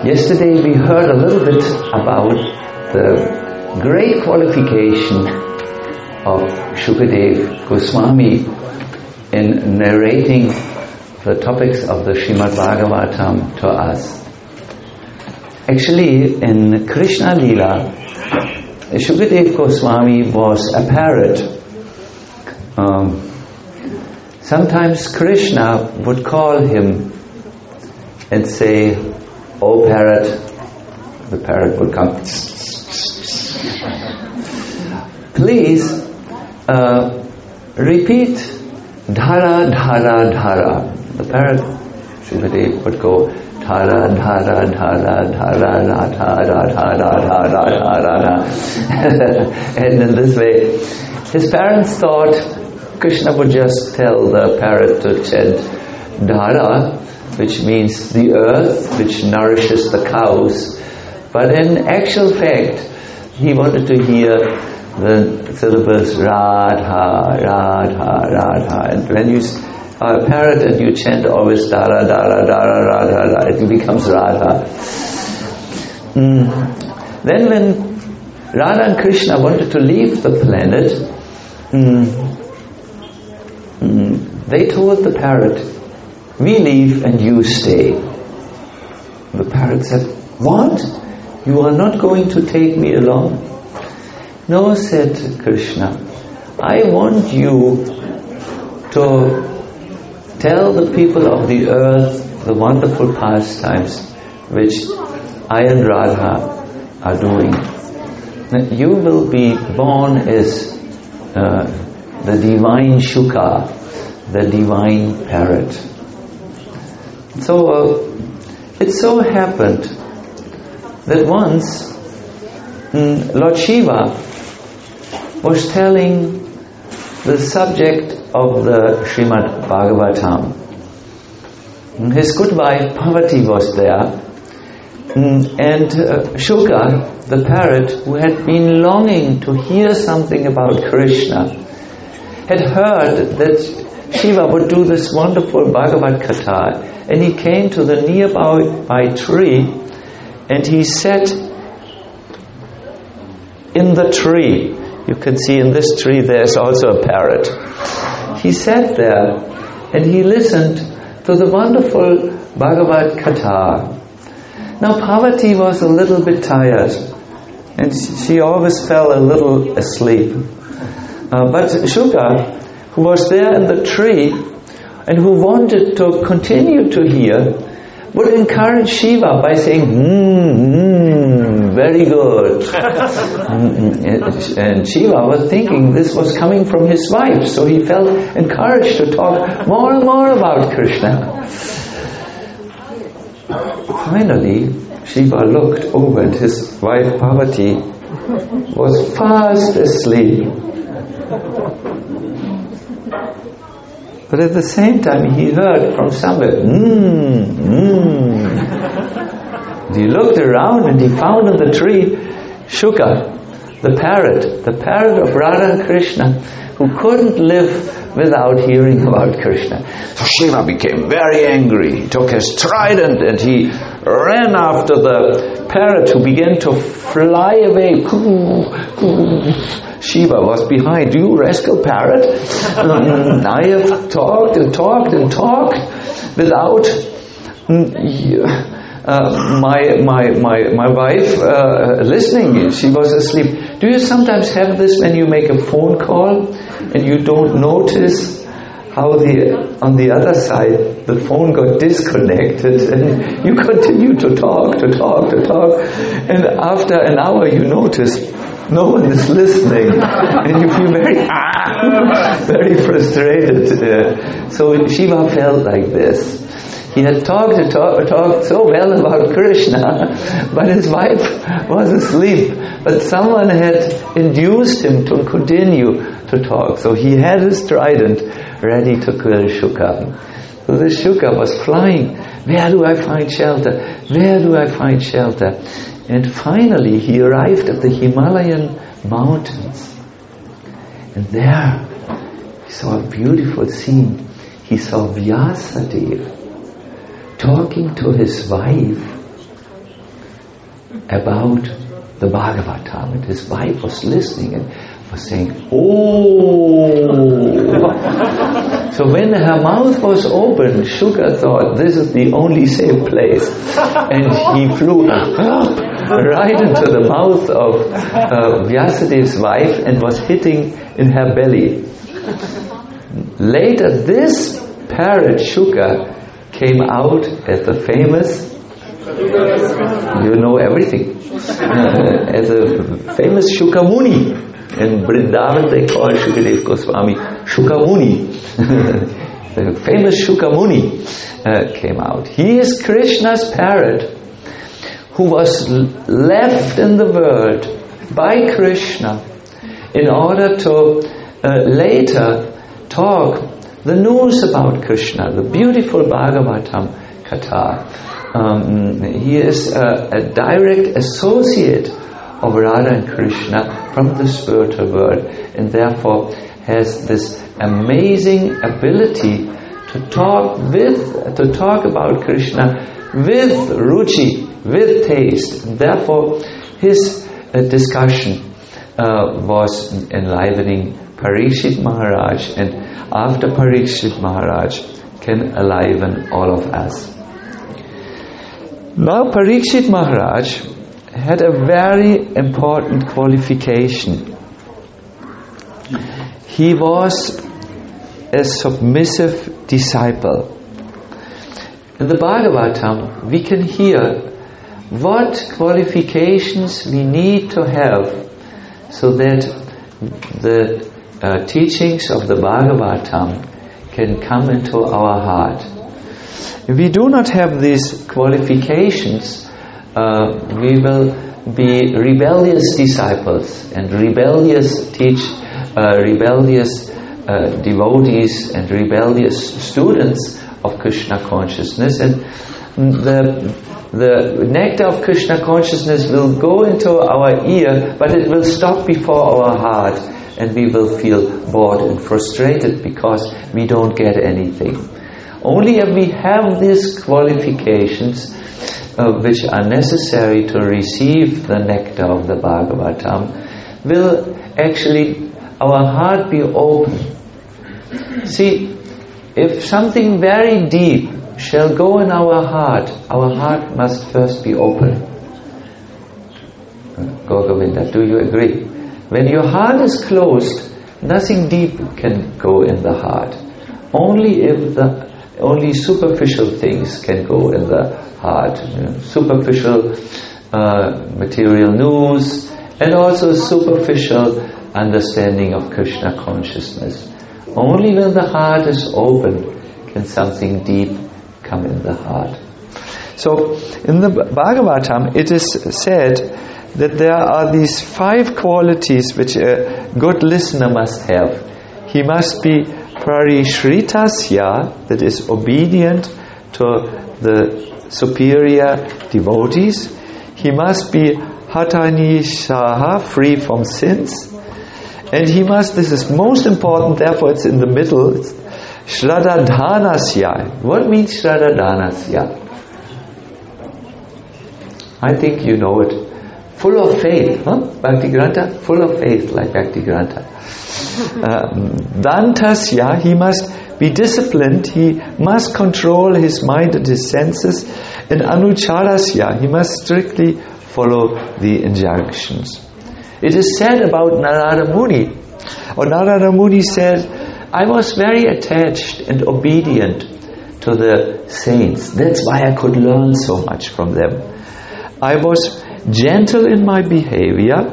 Yesterday we heard a little bit about the great qualification of Shukadev Goswami in narrating the topics of the Srimad Bhagavatam to us. Actually, in Krishna Lila, Shukadev Goswami was a parrot. Sometimes Krishna would call him and say, "Oh parrot," the parrot would come. "Please repeat dhara, dhara, dhara." The parrot, Shukadev, would go dhara, dhara, dhara, dhara, radha, radha, radha, radha, radha. And in this way, his parents thought Krishna would just tell the parrot to chant dhara, which means the earth, which nourishes the cows. But in actual fact, he wanted to hear the syllables Radha, Radha, Radha. And when you are a parrot and you chant always Dara, Dara, Dara, Radha, Radha, it becomes Radha. Then when Radha and Krishna wanted to leave the planet, they told the parrot, "We leave and you stay." The parrot said, "What? You are not going to take me along?" "No," said Krishna. "I want you to tell the people of the earth the wonderful pastimes which I and Radha are doing. You will be born as the divine Shuka, the divine parrot." So it so happened that once Lord Shiva was telling the subject of the Srimad Bhagavatam. His good wife Parvati was there, and Shuka, the parrot, who had been longing to hear something about Krishna, had heard that Shiva would do this wonderful Bhagavad Katha, and he came to the nearby tree and he sat in the tree. You can see in this tree there's also a parrot. He sat there and he listened to the wonderful Bhagavad Katha. Now Parvati was a little bit tired and she always fell a little asleep. But Shuka, who was there in the tree and who wanted to continue to hear, would encourage Shiva by saying, very good. And Shiva was thinking this was coming from his wife, so he felt encouraged to talk more and more about Krishna. Finally, Shiva looked over and his wife Parvati was fast asleep. But at the same time, he heard from somewhere, He looked around and he found in the tree Shuka, the parrot of Radha and Krishna, who couldn't live without hearing about Krishna. So Shiva became very angry. He took his trident and he ran after the parrot, who began to fly away. Shiva was behind. "You rascal parrot! I have talked and talked and talked without my wife listening." She was asleep. Do you sometimes have this when you make a phone call and you don't notice how on the other side the phone got disconnected and you continue to talk, and after an hour you notice no one is listening and you feel very frustrated. So Shiva felt like this. He had talked so well about Krishna, but his wife was asleep. But someone had induced him to continue to talk. So he had his trident ready to kill Shuka. So this Shuka was flying. Where do I find shelter? Where do I find shelter? And finally he arrived at the Himalayan mountains. And there he saw a beautiful scene. He saw Vyasadeva talking to his wife about the Bhagavatam, and his wife was listening and was saying, "Oh!" So when her mouth was open, Shuka thought this is the only safe place, and he flew up right into the mouth of Vyasadev's wife and was hitting in her belly. Later, this parrot Shuka came out as the famous, you know everything, as a famous Shukamuni. In Vrindavan they call Shukadev Goswami Shukamuni. The famous Shukamuni came out. He is Krishna's parrot who was left in the world by Krishna in order to later talk the news about Krishna, the beautiful Bhagavatam Katha. He is a direct associate of Radha and Krishna from the spiritual world, and therefore has this amazing ability to talk about Krishna with ruchi, with taste. And therefore, his discussion was enlivening Parikshit Maharaj, and after Parikshit Maharaj can enliven all of us. Now Parikshit Maharaj had a very important qualification. He was a submissive disciple. In the Bhagavatam, we can hear what qualifications we need to have so that the teachings of the Bhagavatam can come into our heart. If we do not have these qualifications, we will be rebellious disciples and rebellious devotees and rebellious students of Krishna consciousness, and the nectar of Krishna consciousness will go into our ear, but it will stop before our heart, and we will feel bored and frustrated because we don't get anything. Only if we have these qualifications which are necessary to receive the nectar of the Bhagavatam, will actually our heart be open. See, if something very deep shall go in our heart must first be open. Govinda, do you agree? When your heart is closed, nothing deep can go in the heart. Only superficial things can go in the heart. Superficial material news, and also superficial understanding of Krishna consciousness. Only when the heart is open can something deep come in the heart. So, in the Bhagavatam, it is said that there are these 5 qualities which a good listener must have. He must be parishritasya, that is obedient to the superior devotees. He must be hatanishaha, free from sins. And he must, this is most important, therefore it's in the middle, it's shraddhadanasya. What means shraddhadanasya? I think you know it. Full of faith, huh? Bhaktigrantha, full of faith, like Bhaktigrantha. Dantasya, he must be disciplined, he must control his mind and his senses. And anucharasya, he must strictly follow the injunctions. It is said about Narada Muni, or Narada Muni said, I was very attached and obedient to the saints. That's why I could learn so much from them. I was gentle in my behavior,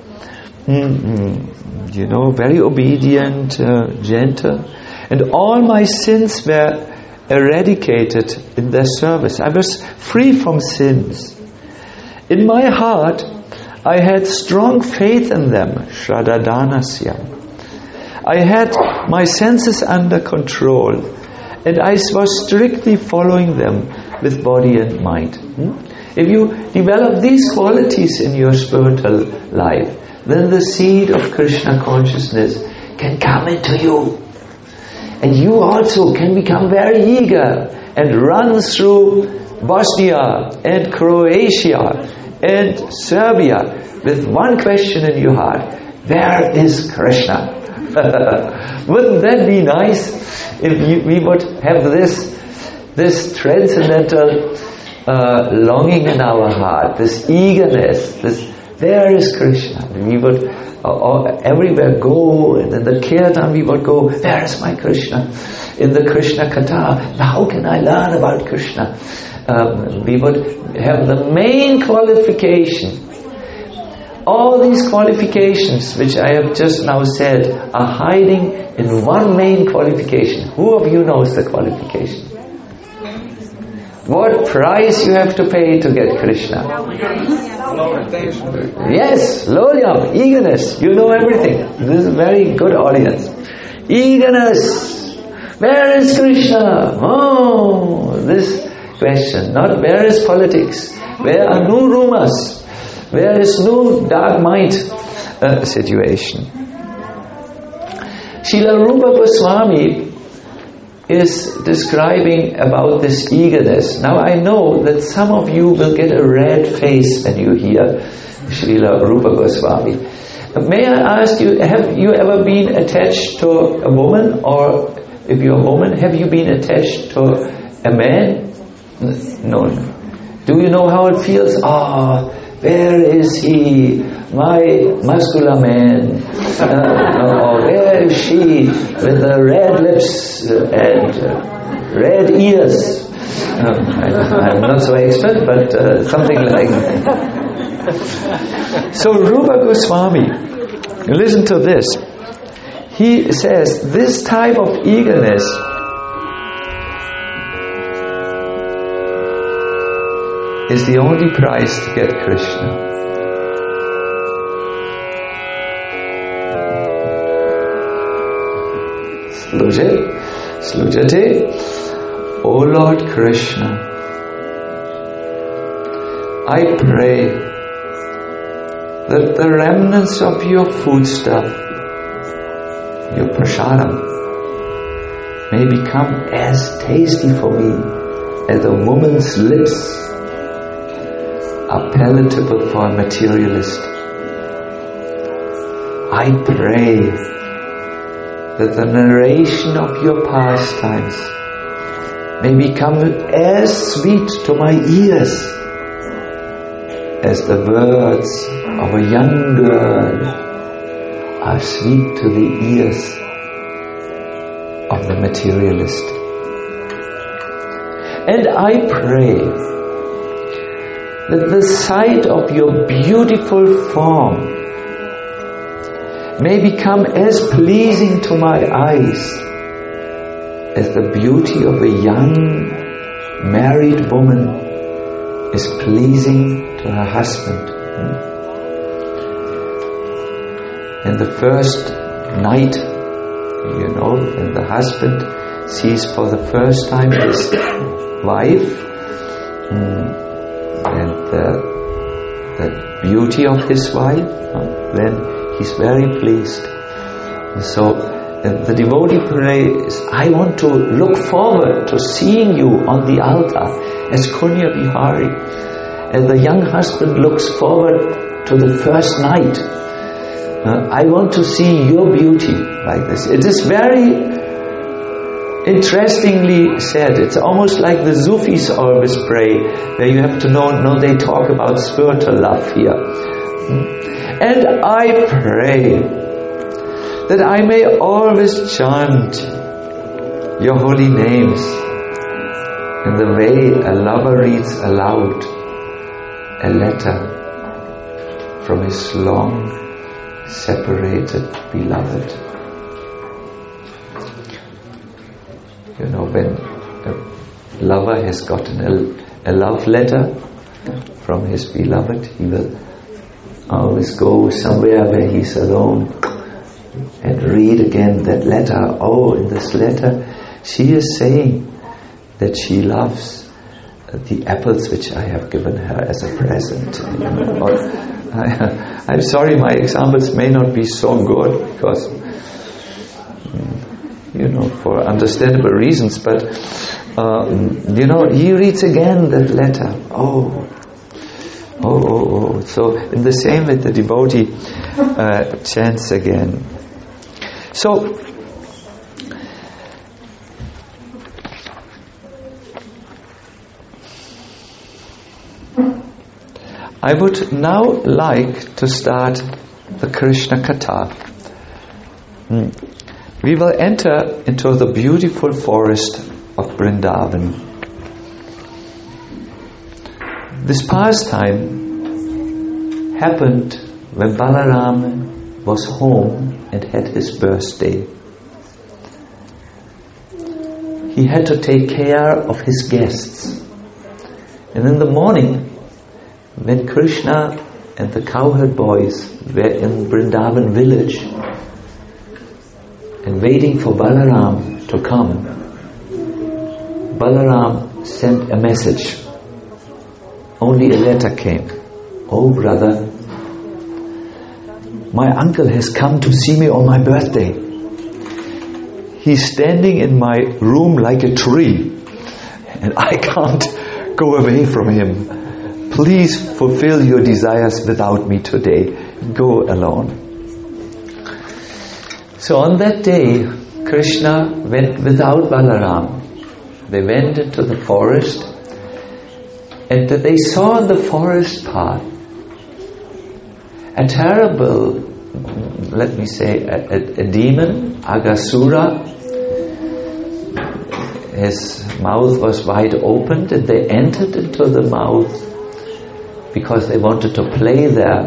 very obedient, gentle, and all my sins were eradicated in their service. I was free from sins. In my heart, I had strong faith in them, shraddhadanasya. I had my senses under control, and I was strictly following them with body and mind. If you develop these qualities in your spiritual life, then the seed of Krishna consciousness can come into you. And you also can become very eager and run through Bosnia and Croatia and Serbia with one question in your heart: where is Krishna? Wouldn't that be nice if we would have this transcendental longing in our heart, this eagerness, where is Krishna? We would everywhere go, and in the kirtan we would go, where is my Krishna? In the Krishna Katha, how can I learn about Krishna? We would have the main qualification. All these qualifications which I have just now said are hiding in one main qualification. Who of you knows the qualification? What price you have to pay to get Krishna? Yes, loyam, eagerness. You know everything. This is a very good audience. Eagerness. Where is Krishna? Oh, this question. Not where is politics? Where are no rumors? Where is no dark mind situation? Srila Rupa Goswami is describing about this eagerness. Now I know that some of you will get a red face when you hear Srila Rupa Goswami. May I ask you, have you ever been attached to a woman, or if you're a woman, have you been attached to a man? No. Do you know how it feels? Where is he, my muscular man? Or where is she with the red lips and red ears? I'm not so expert, but something like that. So Rupa Goswami, listen to this. He says this type of eagerness is the only price to get Krishna. Slujate, O Lord Krishna, I pray that the remnants of your foodstuff, your prasadam, may become as tasty for me as a woman's lips are palatable for a materialist. I pray that the narration of your pastimes may become as sweet to my ears as the words of a young girl are sweet to the ears of the materialist. And I pray that the sight of your beautiful form may become as pleasing to my eyes as the beauty of a young married woman is pleasing to her husband. And the first night, when the husband sees for the first time his wife, and the beauty of his wife, then he's very pleased. And so the devotee prays, I want to look forward to seeing you on the altar as Kunya Bihari. And the young husband looks forward to the first night. I want to see your beauty like this. It is very interestingly said. It's almost like the Sufis always pray, where you have to know they talk about spiritual love here. And I pray that I may always chant your holy names in the way a lover reads aloud a letter from his long separated beloved. When a lover has gotten a love letter from his beloved, he will always go somewhere where he's alone and read again that letter. Oh, in this letter she is saying that she loves the apples which I have given her as a present. I'm sorry, my examples may not be so good because for understandable reasons, but he reads again that letter. Oh, Oh. So in the same way, the devotee chants again. So I would now like to start the Krishna Katha. We will enter into the beautiful forest of Vrindavan. This pastime happened when Balaram was home and had his birthday. He had to take care of his guests. And in the morning, when Krishna and the cowherd boys were in Vrindavan village and waiting for Balaram to come, Balaram sent a message. Only a letter came. Oh brother, my uncle has come to see me on my birthday. He's standing in my room like a tree, and I can't go away from him. Please fulfill your desires without me today. Go alone. So on that day, Krishna went without Balaram. They went into the forest, and they saw in the forest path a terrible, let me say, a demon, Aghasura. His mouth was wide open, and they entered into the mouth because they wanted to play there.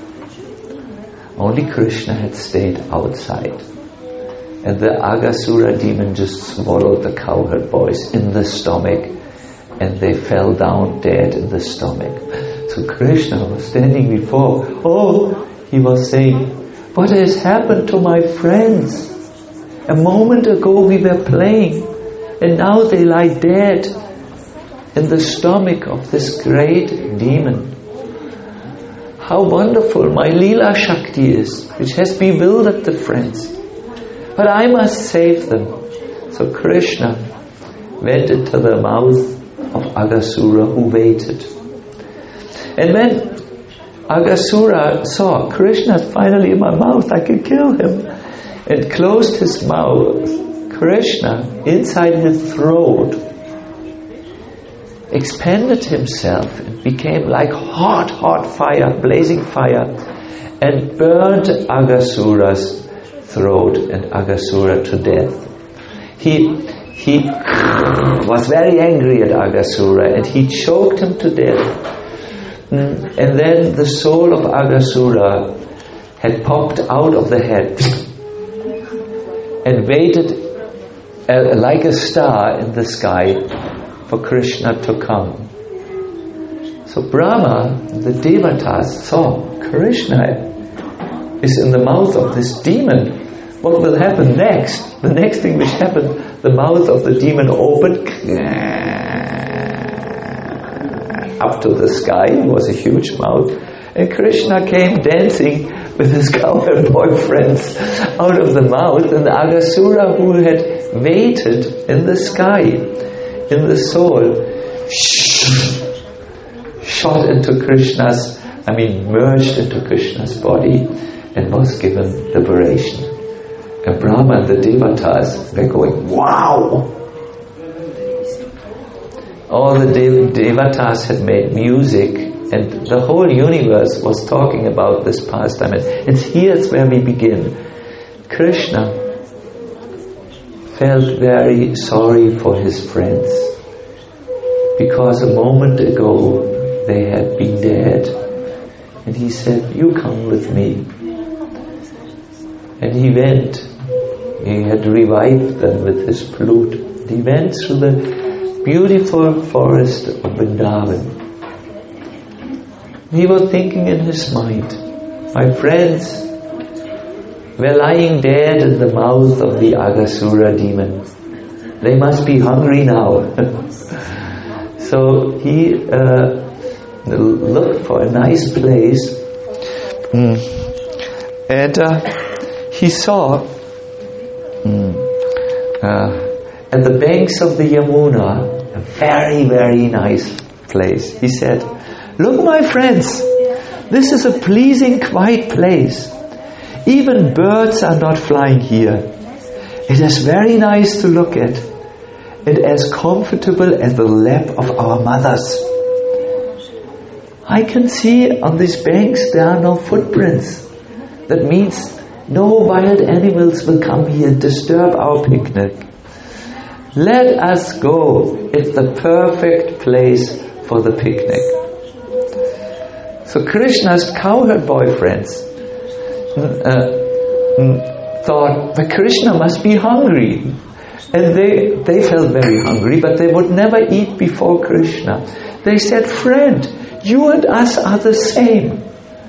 Only Krishna had stayed outside. And the Aghasura demon just swallowed the cowherd boys in the stomach, and they fell down dead in the stomach. So Krishna was standing before. He was saying, what has happened to my friends? A moment ago we were playing, and now they lie dead in the stomach of this great demon. How wonderful my Leela Shakti is, which has bewildered the friends. But I must save them. So Krishna went into the mouth of Aghasura, who waited. And when Aghasura saw, Krishna's finally in my mouth, I can kill him, and closed his mouth, Krishna, inside his throat, expanded himself and became like hot fire, blazing fire, and burned Aghasura's throat and Aghasura to death. He was very angry at Aghasura, and he choked him to death. And then the soul of Aghasura had popped out of the head and waited like a star in the sky for Krishna to come. So Brahma, the Devatas, saw Krishna is in the mouth of this demon. What will happen next? The next thing which happened, the mouth of the demon opened up to the sky. It was a huge mouth. And Krishna came dancing with his cowherd boyfriends out of the mouth. And the Aghasura, who had waited in the sky, in the soul, shot into Krishna's, merged into Krishna's body and was given liberation. And Brahma and the Devatas were going, wow! All the Devatas had made music, and the whole universe was talking about this pastime. And here's where we begin. Krishna felt very sorry for his friends, because a moment ago they had been dead. And he said, you come with me. And he went. He had revived them with his flute. He went through the beautiful forest of Vrindavan. He was thinking in his mind, my friends were lying dead in the mouth of the Aghasura demon. They must be hungry now. So he looked for a nice place, and he saw at the banks of the Yamuna a very, very nice place. He said, Look, my friends, this is a pleasing, quiet place. Even birds are not flying here. It is very nice to look at. It is as comfortable as the lap of our mothers. I can see on these banks there are no footprints. That means no wild animals will come here and disturb our picnic. Let us go. It's the perfect place for the picnic. So Krishna's cowherd boyfriends thought, but Krishna must be hungry. And they felt very hungry, but they would never eat before Krishna. They said, friend, you and us are the same.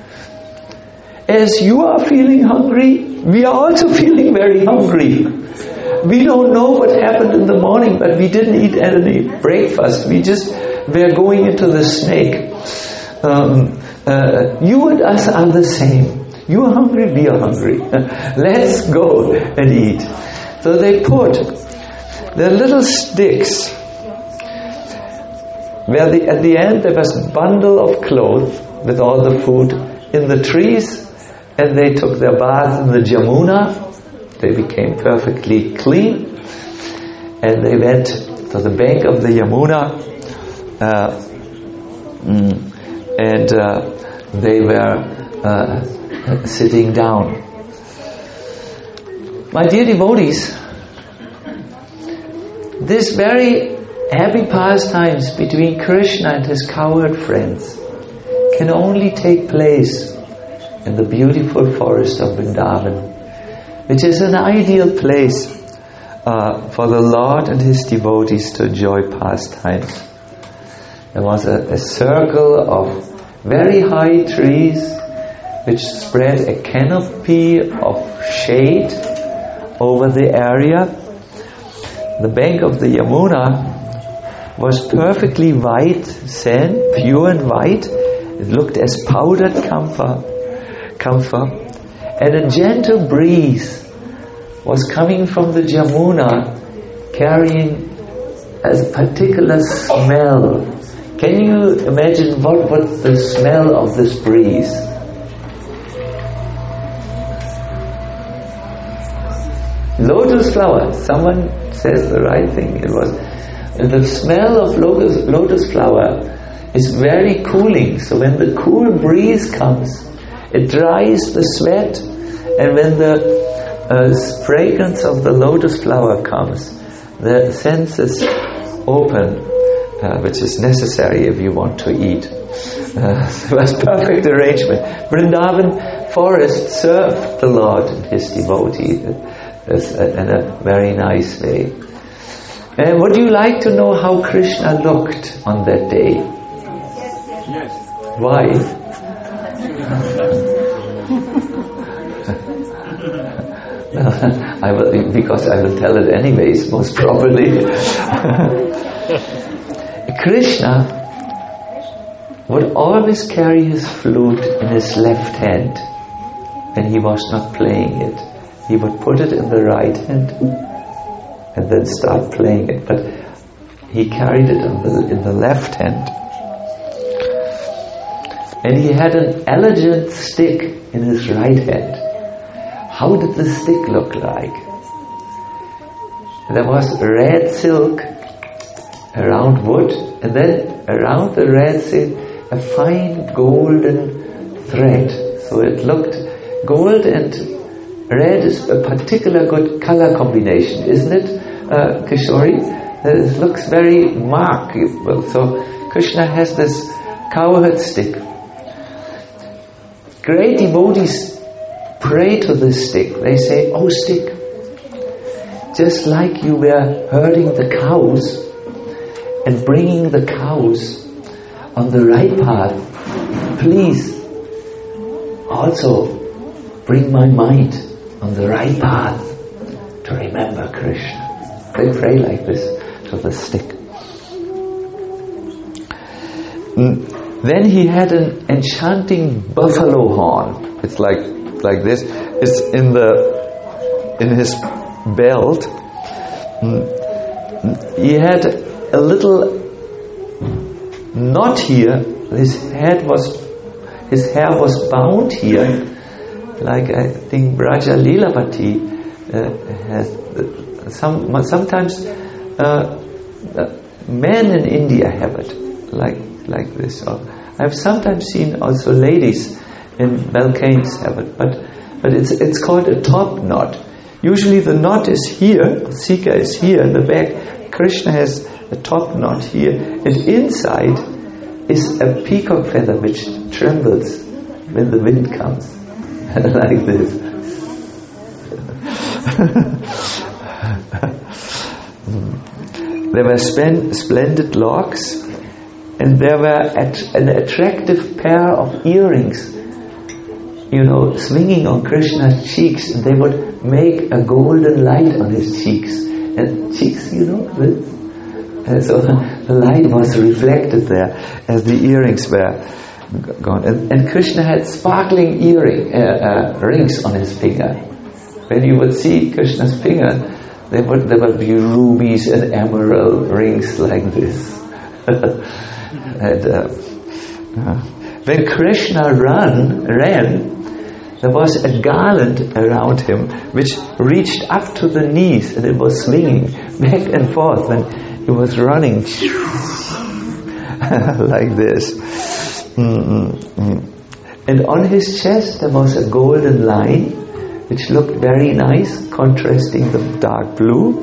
As you are feeling hungry, we are also feeling very hungry. We don't know what happened in the morning, but we didn't eat any breakfast. We just were going into the snake. You and us are the same. You are hungry, we are hungry. Let's go and eat. So they put their little sticks, where at the end there was a bundle of clothes with all the food in the trees, and they took their bath in the Jamuna. They became perfectly clean, and they went to the bank of the Yamuna, and they were sitting down. My dear devotees, this very happy pastimes between Krishna and his cowherd friends can only take place in the beautiful forest of Vrindavan, which is an ideal place for the Lord and his devotees to enjoy pastimes. There was a circle of very high trees which spread a canopy of shade over the area. The bank of the Yamuna was perfectly white sand, pure and white. It looked as powdered camphor, and a gentle breeze was coming from the Jamuna, carrying a particular smell. Can you imagine what was the smell of this breeze? Lotus flower. Someone says the right thing. It was the smell of lotus flower is very cooling. So when the cool breeze comes, it dries the sweat, and when the fragrance of the lotus flower comes, the senses open, which is necessary if you want to eat. It was perfect arrangement. Vrindavan forest served the Lord and his devotee in a very nice way. And would you like to know how Krishna looked on that day? Yes. Why? Because I will tell it anyways, most probably. Krishna would always carry his flute in his left hand when he was not playing it. He would put it in the right hand and then start playing it. But he carried it in the left hand. And he had an elegant stick in his right hand. How did the stick look like? There was red silk around wood, and then around the red silk a fine golden thread. So it looked, gold and red is a particular good color combination, isn't it, Kishori? It looks very markable. So Krishna has this cowherd stick. Great devotees pray to this stick. They say, "Oh stick, just like you were herding the cows and bringing the cows on the right path, please also bring my mind on the right path to remember Krishna." They pray like this to the stick. Then he had an enchanting buffalo horn. It's like this. It's in his belt. He had a little knot here his hair was bound here, like I think Braja Leelavati has. Sometimes men in India have it, like this. I've sometimes seen also ladies in Balkans have it, but it's called a top knot. Usually the knot is here, Sika is here in the back, Krishna has a top knot here, and inside is a peacock feather which trembles when the wind comes, like this. There were splendid locks, and there were an attractive pair of earrings, swinging on Krishna's cheeks, and they would make a golden light on his cheeks. And cheeks, this. And so the light was reflected there as the earrings were gone. And Krishna had sparkling rings on his finger. When you would see Krishna's finger, there would be rubies and emerald rings like this. And when Krishna ran, there was a garland around him which reached up to the knees, and it was swinging back and forth when he was running like this. And on his chest there was a golden line which looked very nice, contrasting the dark blue.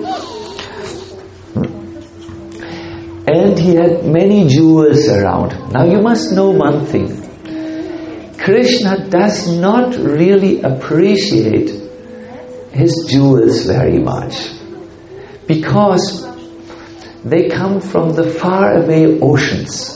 And he had many jewels around. Now you must know one thing. Krishna does not really appreciate his jewels very much, because they come from the faraway oceans.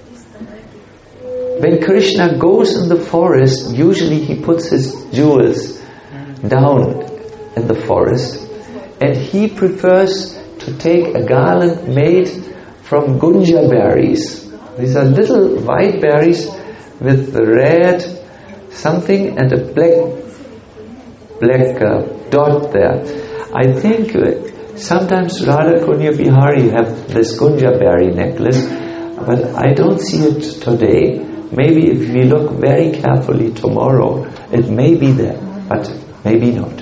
When Krishna goes in the forest, usually he puts his jewels down in the forest, and he prefers to take a garland made from gunja berries. These are little white berries with red something and a black dot there. I think sometimes Radha Kunya Bihari have this gunja berry necklace, but I don't see it today. Maybe if we look very carefully tomorrow, it may be there, but maybe not.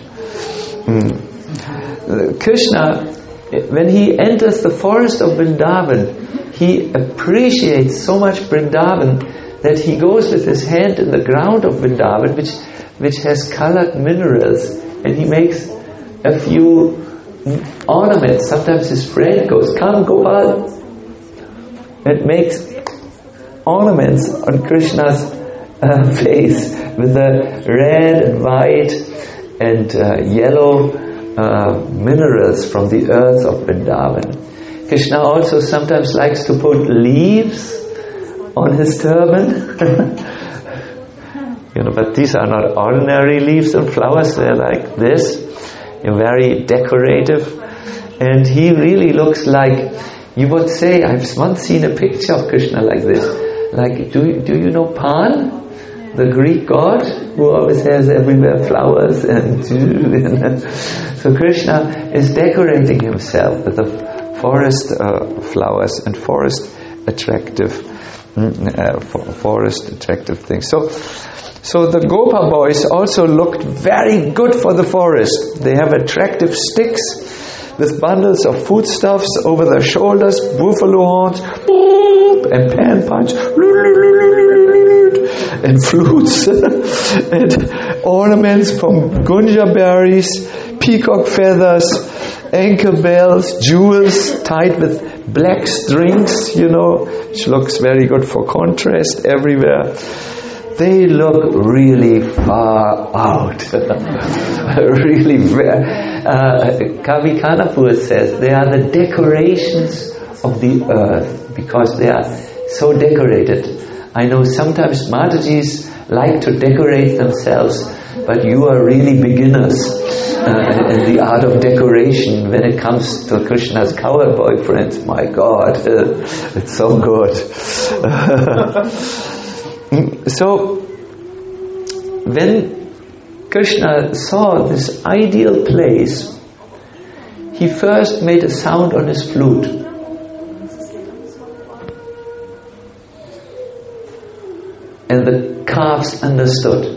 Krishna, when he enters the forest of Vrindavan, he appreciates so much Vrindavan that he goes with his hand in the ground of Vrindavan, which has colored minerals, and he makes a few ornaments. Sometimes his friend goes, "Come, Gopal," and makes ornaments on Krishna's face with the red and white and yellow minerals from the earth of Vrindavan. Krishna also sometimes likes to put leaves on his turban. But these are not ordinary leaves and flowers, they're like this, very decorative. And he really looks like, you would say, I've once seen a picture of Krishna like this. Like, do you know Pan, the Greek god, who always has everywhere flowers and so Krishna is decorating himself with the forest flowers and forest attractive things. So the Gopa boys also looked very good for the forest. They have attractive sticks with bundles of foodstuffs over their shoulders, buffalo horns, and pan punch, and flutes, and ornaments from gunja berries, peacock feathers, ankle bells, jewels tied with black strings, which looks very good for contrast everywhere. They look really far out. Really, Kavi Kanapur says they are the decorations of the earth, because they are so decorated. I know sometimes Matajis like to decorate themselves, but you are really beginners in the art of decoration when it comes to Krishna's cowherd boyfriends. My God, it's so good. So, when Krishna saw this ideal place, he first made a sound on his flute. And the calves understood.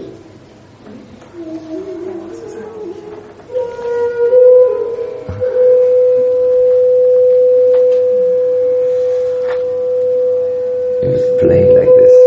He was playing like this.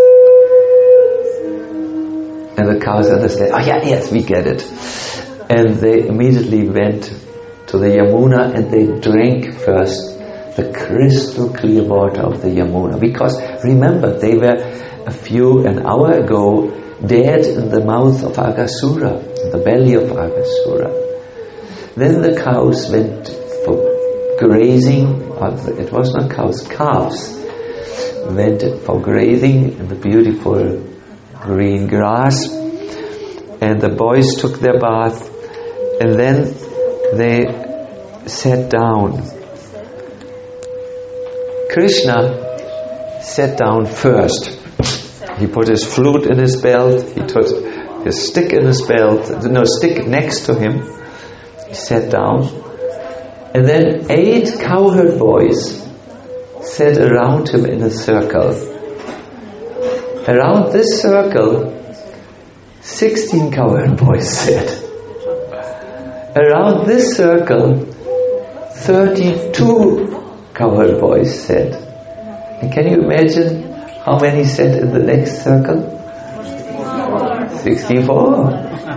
And the cows understand, oh yeah, yes, we get it. And they immediately went to the Yamuna and they drank first the crystal clear water of the Yamuna. Because remember, they were an hour ago dead in the mouth of Aghasura, in the belly of Aghasura. Then the cows went for grazing, it was not cows, calves went for grazing in the beautiful green grass, and the boys took their bath, and then they sat down. Krishna sat down first. He put his flute in his belt, he put his stick in his belt, stick next to him. He sat down, and then 8 cowherd boys sat around him in a circle. Around this circle, 16 cowherd boys sat. Around this circle, 32 cowherd boys sat. And can you imagine how many sat in the next circle? 64.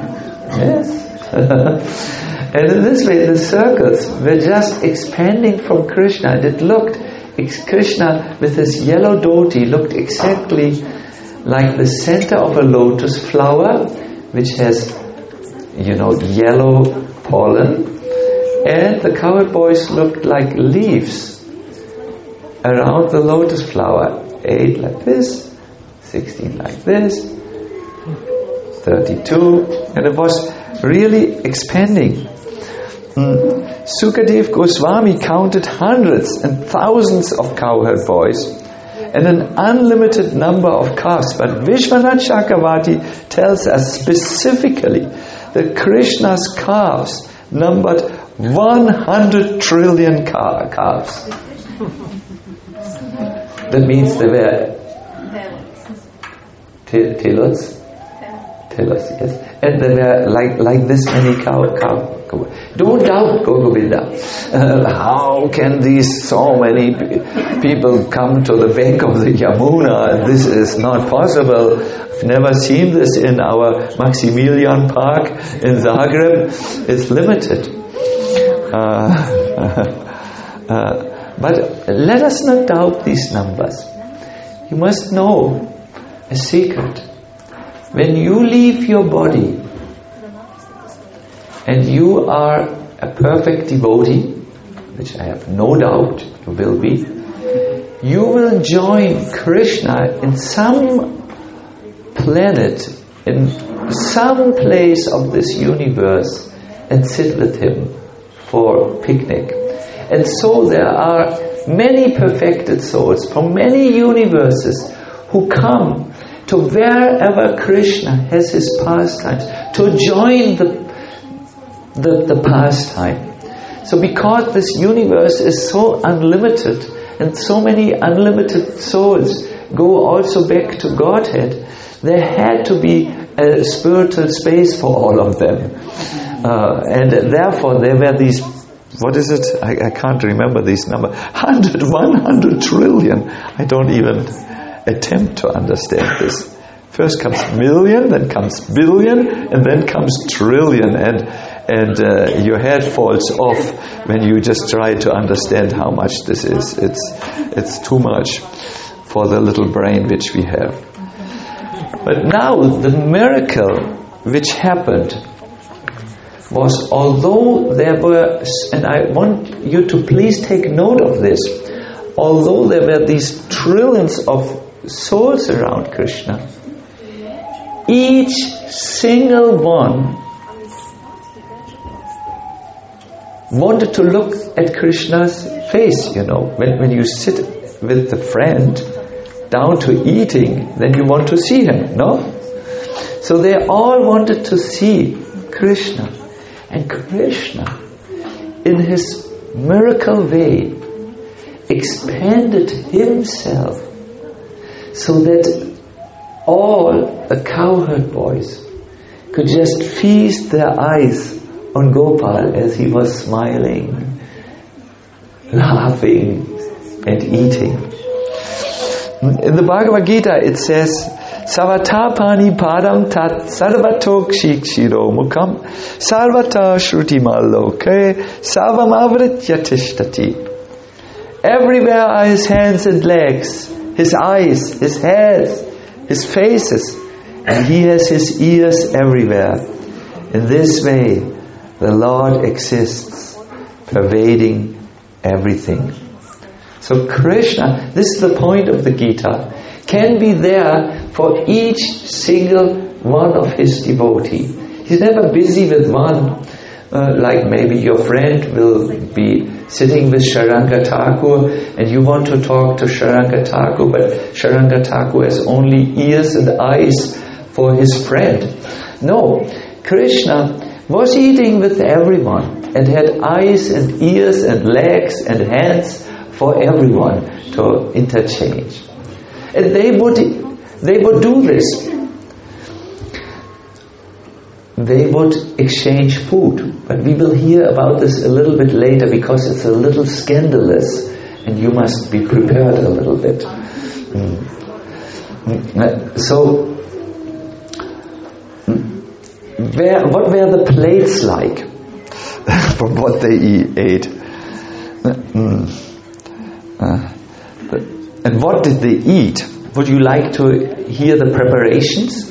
Yes. And in this way, the circles were just expanding from Krishna. And it looked, Krishna with his yellow dhoti looked exactly like the center of a lotus flower, which has, yellow pollen. And the cowherd boys looked like leaves around the lotus flower. 8 like this, 16 like this, 32, and it was really expanding. Sukadev Goswami counted hundreds and thousands of cowherd boys and an unlimited number of calves, but Vishwanath Chakravarti tells us specifically that Krishna's calves numbered 100 trillion calves. That means they were telos, yes. And they were like this many cow. Don't doubt, Govinda. How can these so many people come to the bank of the Yamuna? This is not possible. I've never seen this in our Maximilian Park in Zagreb. It's limited. But let us not doubt these numbers. You must know a secret. When you leave your body and you are a perfect devotee, which I have no doubt you will be, you will join Krishna in some planet, in some place of this universe, and sit with him for picnic. And so there are many perfected souls from many universes who come to wherever Krishna has his pastimes, to join the pastime. So because this universe is so unlimited, and so many unlimited souls go also back to Godhead, there had to be a spiritual space for all of them. And therefore there were these, what is it? I can't remember these numbers. 100 trillion. I don't even attempt to understand this. First comes million, then comes billion, and then comes trillion. And your head falls off when you just try to understand how much this is. It's too much for the little brain which we have. But now the miracle which happened was, although there were, and I want you to please take note of this, although there were these trillions of souls around Krishna, each single one wanted to look at Krishna's face, when you sit with a friend down to eating, then you want to see him, no? So they all wanted to see Krishna. And Krishna, in his miracle way, expanded himself so that all the cowherd boys could just feast their eyes on Gopal as he was smiling, laughing and eating. In the Bhagavad Gita it says, Savatapani padam tat sarvatok shikshiro mukham sarvata shruti maloke savam avritya tishtati. Everywhere are his hands and legs, his eyes, his hairs, his faces, and he has his ears everywhere. In this way, the Lord exists, pervading everything. So Krishna, this is the point of the Gita, can be there for each single one of his devotee. He's never busy with one, like maybe your friend will be sitting with Sharanga Thakur and you want to talk to Sharanga Thakur, but Sharanga Thakur has only ears and eyes for his friend. No, Krishna was eating with everyone and had eyes and ears and legs and hands for everyone to interchange. And they would do this. They would exchange food, but we will hear about this a little bit later because it's a little scandalous and you must be prepared a little bit. So, what were the plates like from what they ate? And what did they eat? Would you like to hear the preparations?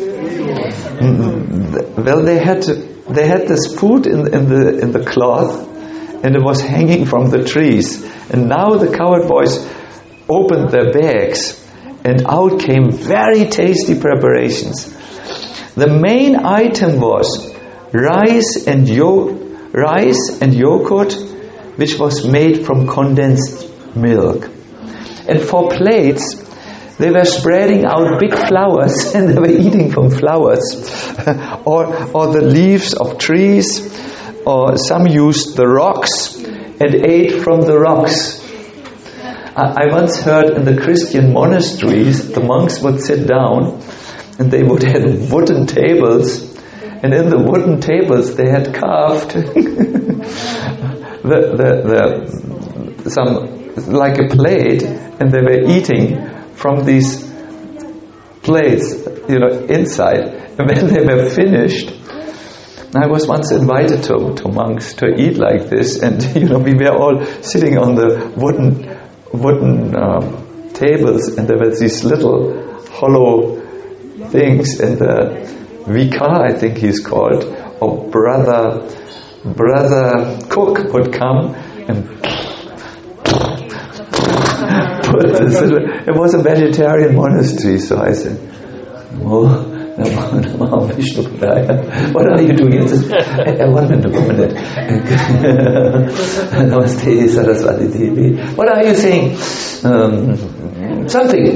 Well, they had this food in the cloth, and it was hanging from the trees. And now the cowherd boys opened their bags, and out came very tasty preparations. The main item was rice and yogurt, which was made from condensed milk. And for plates, they were spreading out big flowers and they were eating from flowers or the leaves of trees, or some used the rocks and ate from the rocks. I once heard in the Christian monasteries the monks would sit down and they would have wooden tables, and in the wooden tables they had carved some like a plate, and they were eating from these plates, inside. And when they were finished, I was once invited to monks to eat like this, and we were all sitting on the wooden tables, and there were these little hollow things, and the vikar, I think he's called, or brother cook would come and it was a vegetarian monastery, so I said, Vishnu, what are you doing? One minute. Namaste, Saraswati Devi. What are you saying? Something.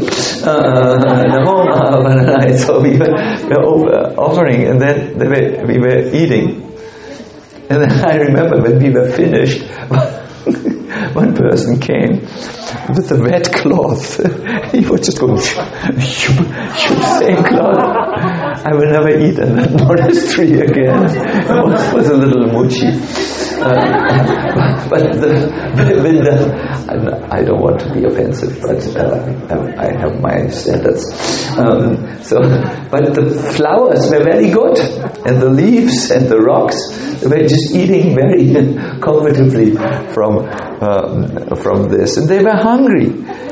So we were offering, and then we were eating. And then I remember when we were finished, one person came with a wet cloth. He would just go, same cloth. I will never eat in that monastery again. It was a little mochi. I don't want to be offensive, but I have my standards. But the flowers were very good, and the leaves and the rocks, they were just eating very comfortably from this, and they were hungry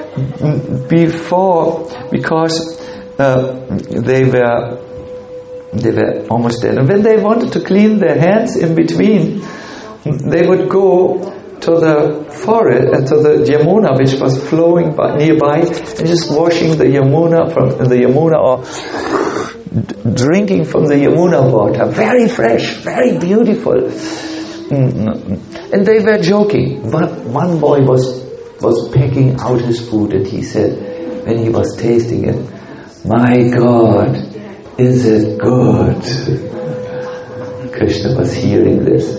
before because they were almost dead. And when they wanted to clean their hands in between, they would go to the forest, to the Yamuna, which was flowing nearby, and just washing the Yamuna or drinking from the Yamuna water, very fresh, very beautiful. And they were joking. One boy was picking out his food, and he said, when he was tasting it, "My God, is it good?" Krishna was hearing this.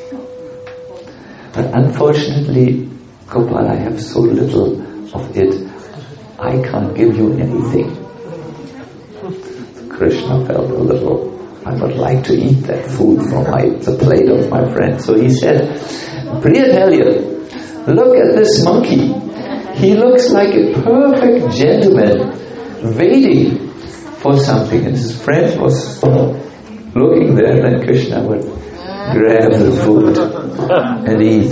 But unfortunately, Gopal, I have so little of it, I can't give you anything. Krishna felt a little, I would like to eat that food from the plate of my friend. So he said, Priyadhalya, look at this monkey. He looks like a perfect gentleman waiting for something. And his friend was looking there, and then Krishna would grab the food and eat.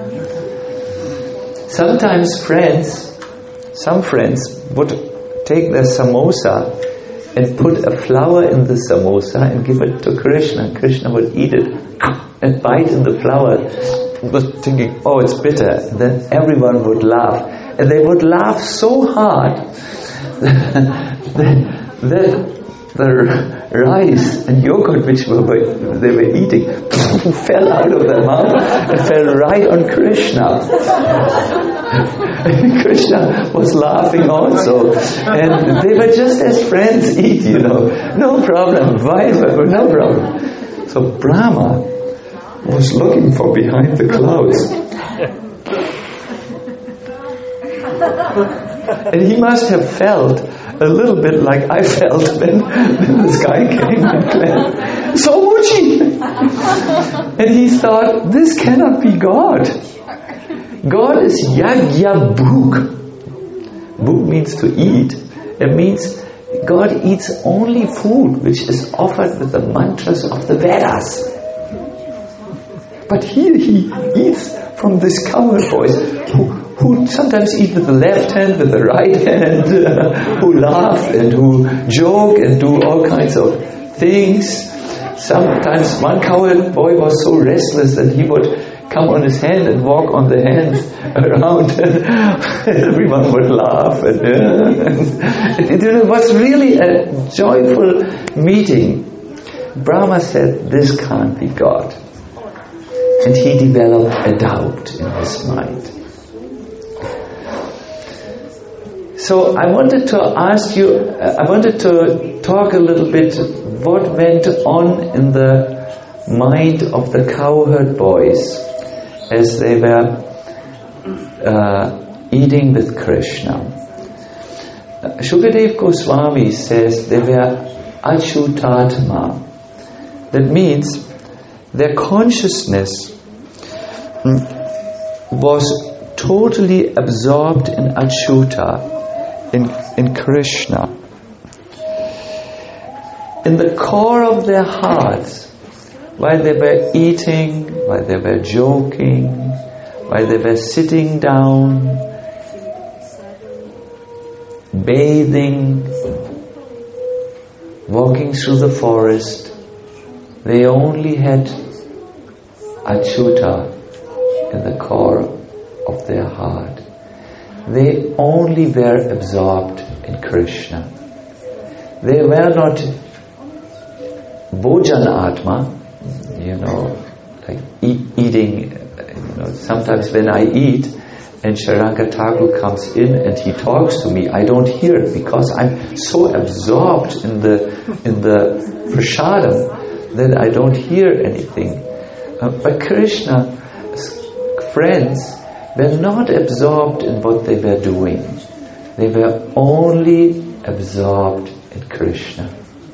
Sometimes some friends would take their samosa and put a flower in the samosa and give it to Krishna. Krishna would eat it and bite in the flower, thinking, oh, it's bitter. And then everyone would laugh. And they would laugh so hard that the rice and yogurt which they were eating fell out of their mouth and fell right on Krishna. Krishna was laughing also, and they were just as friends eat, no problem, no problem. So Brahma was looking for behind the clouds. And he must have felt a little bit like I felt when this guy came and claimed, so Muchi! And he thought, this cannot be God. God is Yagya Bhuk. Bhuk means to eat. It means God eats only food which is offered with the mantras of the Vedas. But here he eats from this cowherd boys who sometimes eat with the left hand, with the right hand, who laugh and who joke and do all kinds of things. Sometimes one cowherd boy was so restless that he would come on his hand and walk on the hand around, and everyone would laugh. And it was really a joyful meeting. Brahma said, this can't be God. And he developed a doubt in his mind. So I wanted to talk a little bit what went on in the mind of the cowherd boys as they were eating with Krishna. Shukadev Goswami says they were Achyutatma. That means their consciousness was totally absorbed in Achyuta, in Krishna. In the core of their hearts, while they were eating, while they were joking, while they were sitting down, bathing, walking through the forest, they only had Achyuta in the core of their heart. They only were absorbed in Krishna. They were not Bhojan Atma, like eating. Sometimes when I eat and Sharanga Thakur comes in and he talks to me, I don't hear it because I'm so absorbed in the prasadam that I don't hear anything. But Krishna's friends were not absorbed in what they were doing. They were only absorbed in Krishna.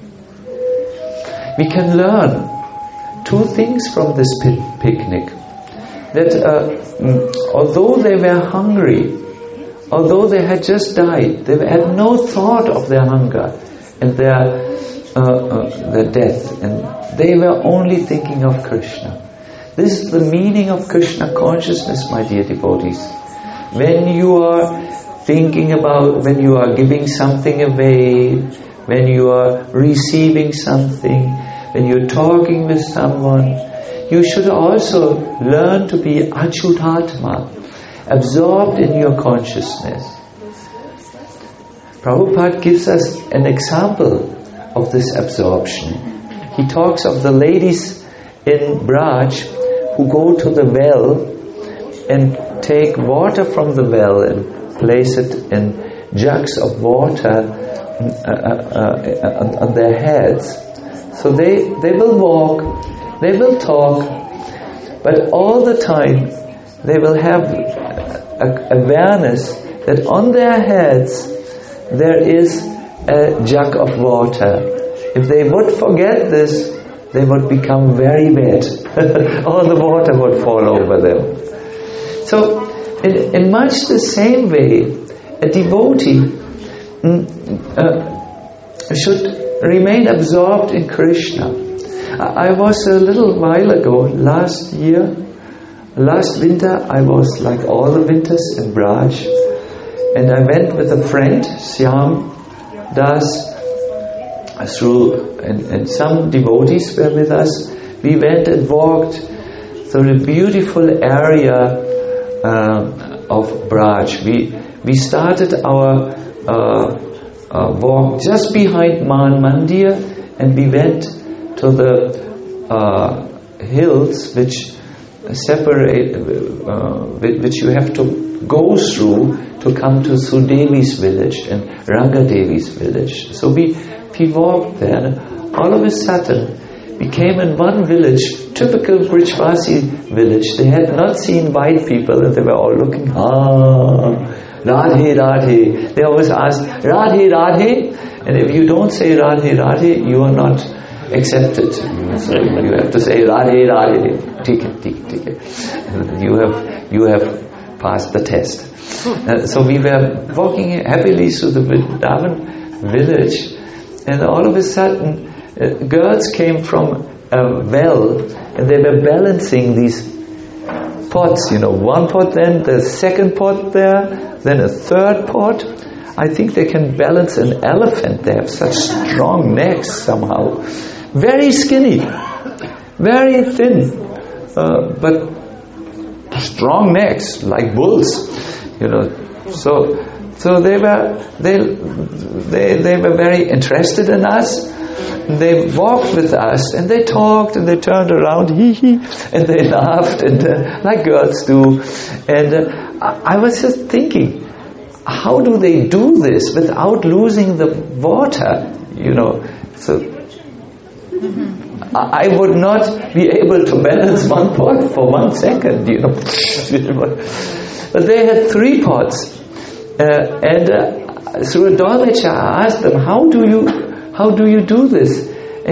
We can learn two things from this picnic. That although they were hungry, although they had just died, they had no thought of their hunger and their death, and they were only thinking of Krishna. This is the meaning of Krishna consciousness, my dear devotees. When you are thinking about, when you are giving something away, when you are receiving something, when you're talking with someone, you should also learn to be Achyutatma, absorbed in your consciousness. Prabhupada gives us an example of this absorption. He talks of the ladies in Braj who go to the well and take water from the well and place it in jugs of water on their heads. So they will walk, they will talk, but all the time they will have awareness that on their heads there is a jug of water. If they would forget this, they would become very wet. All the water would fall over them. So, in much the same way, a devotee should remain absorbed in Krishna. I was a little while ago, last winter, I was like all the winters in Braj, and I went with a friend, Syam Das, through, and some devotees were with us. We went and walked through the beautiful area of Braj. We started our walk just behind Man Mandir, and we went to the hills which separate, which you have to go through to come to Sudevi's village and Rangadevi's village. So we walked there, and all of a sudden we came in one village, typical Brijvasi village. They had not seen white people, and they were all looking, Radhe, Radhe. They always ask, Radhe, Radhe. And if you don't say Radhe, Radhe, you are not accepted. So you have to say Radhe, Radhe. You have passed the test. So we were walking happily through the Vrindavan village, and all of a sudden girls came from a well, and they were balancing these pots, one pot, then the second pot there, then a third pot. I think they can balance an elephant. They have such strong necks somehow. Very skinny, very thin, but strong necks like bulls, So they were very interested in us. They walked with us, and they talked, and they turned around, and they laughed, and like girls do. And I was just thinking, how do they do this without losing the water? So I would not be able to balance one pot for 1 second. But they had 3 pots. And through a dolmetsher, I asked them, how do you do this?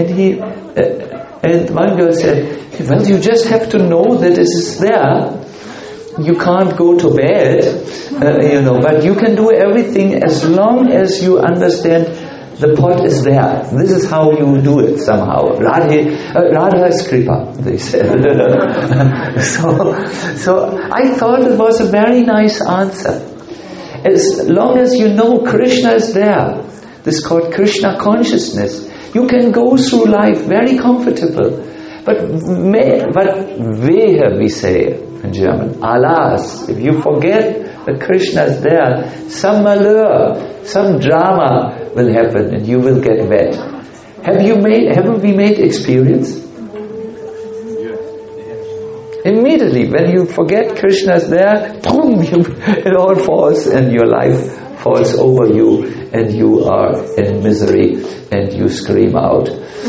And one girl said, well, you just have to know that this is there. You can't go to bed, but you can do everything as long as you understand the pot is there. This is how you do it somehow. Radha's Kripa, they said. So I thought it was a very nice answer. As long as you know Krishna is there, this is called Krishna consciousness, you can go through life very comfortable. But wehe, we say in German, alas, if you forget that Krishna is there, some malheur, some drama will happen and you will get wet. Haven't we made experience? Immediately, when you forget Krishna is there, boom, it all falls and your life falls over you and you are in misery and you scream out.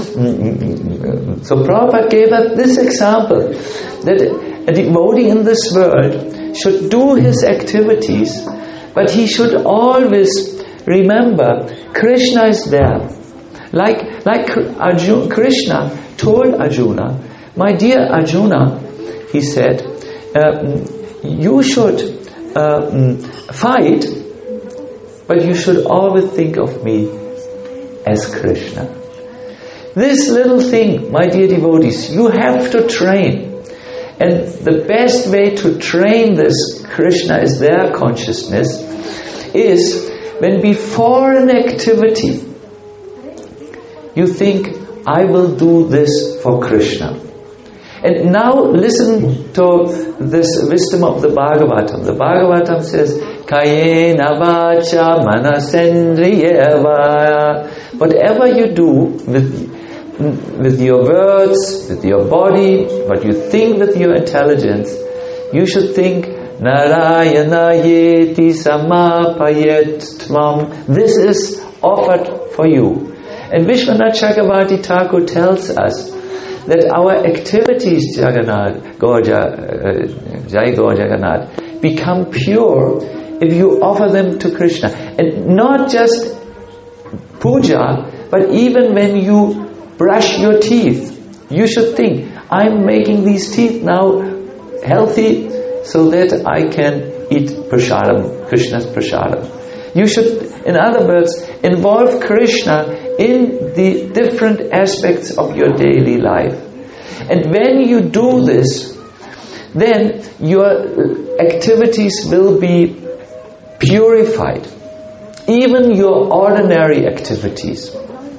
So Prabhupada gave us this example, that a devotee in this world should do his activities, but he should always remember Krishna is there. Like Krishna told Arjuna, my dear Arjuna, he said, you should fight, but you should always think of me as Krishna. This little thing, my dear devotees, you have to train. And the best way to train this Krishna is there consciousness is when before an activity you think, I will do this for Krishna. And now listen to this wisdom of the Bhagavatam. The Bhagavatam says, Kayena vacha manasendriyeva. Whatever you do with your words, with your body, what you think with your intelligence, you should think, Narayana yeti samapayet tvam. This is offered for you. And Vishwanath Chakravarti Thakur tells us that our activities, Jagannath, Jai Gaur Jagannath, become pure if you offer them to Krishna. And not just puja, but even when you brush your teeth, you should think, I'm making these teeth now healthy so that I can eat prasadam, Krishna's prasadam. You should, in other words, involve Krishna in the different aspects of your daily life. And when you do this, then your activities will be purified. Even your ordinary activities.